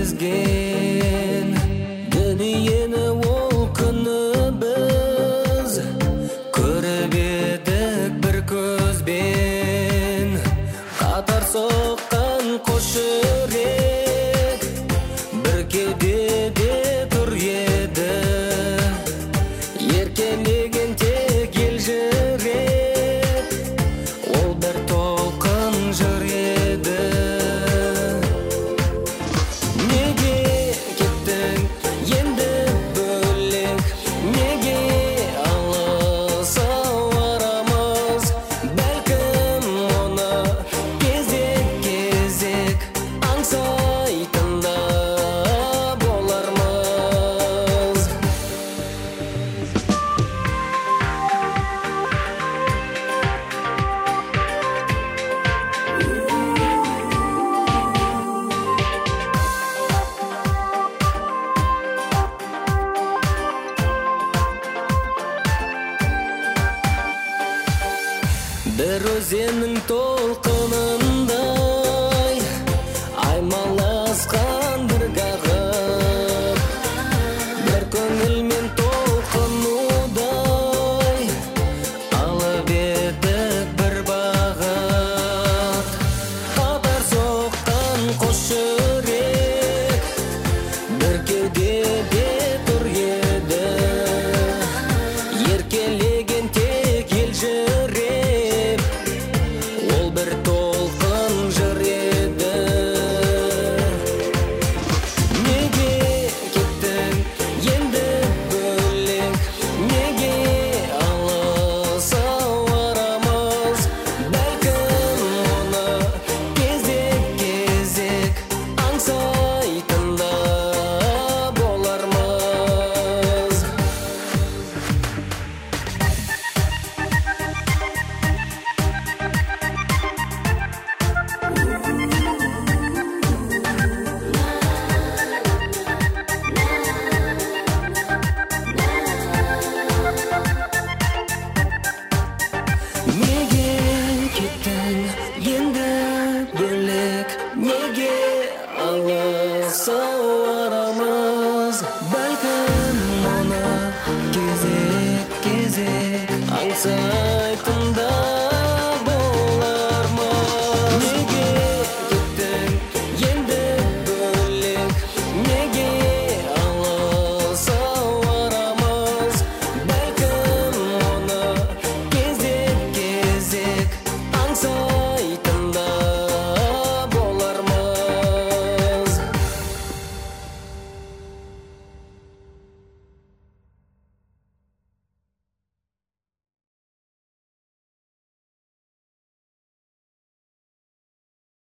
кезген дүниені ол күні біз көріп едік бір көзбен қатар соққан қос жүрек бір кеудеде тұр еді еркелеген тек елжіреп ол бір толқын жыр еді. Неге кеттің енді бөлек, неге алыс ауарамыз, бәлкім оны кезек аңсайтында болармыз. Бір өзеннің толқынындай аймаласқан бір ғағып, бір көңілмен толқынудай алып едік бір бағыт. Қатар соққан қос жүрек бір кеудеде тұр еді еркелеген тек елжіреп ол бір толқын жыр еді. Неге кеттің енді бөлек, неге алыс ауарамыз, бәлкім оны кезек аңсайтында болармыз. Неге кеттің енді бөлек, неге алыс